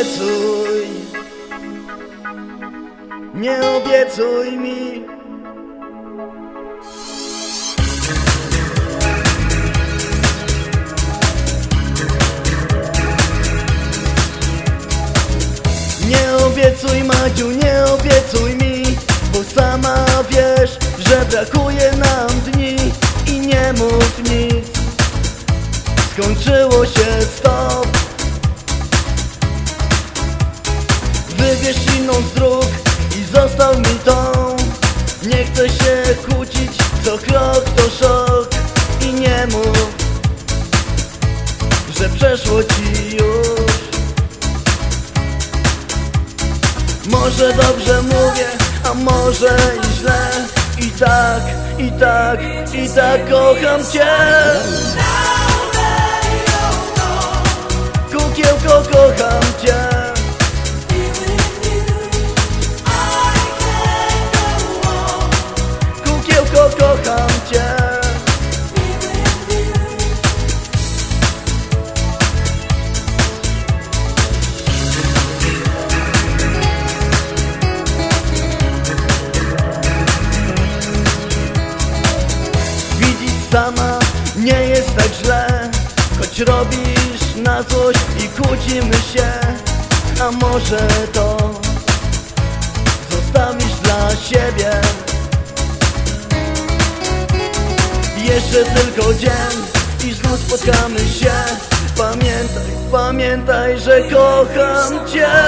obiecuj, nie obiecuj mi. Nie obiecuj, Madziu, nie obiecuj mi, bo sama wiesz, że brakuje nam dni. I nie mów nic, skończyło się stop. Wybierz inną z dróg i zostaw mi tą. Nie chcę się kłócić, co krok to szok. I nie mów, że przeszło ci już. Może dobrze mówię, a może i źle. I tak kocham cię. Kukiełko, kocham cię. Kukiełko, kocham cię. Sama nie jest tak źle, choć robisz na złość i kłócimy się. A może to zostawisz dla siebie? Jeszcze tylko dzień i znów spotkamy się. Pamiętaj, że kocham cię.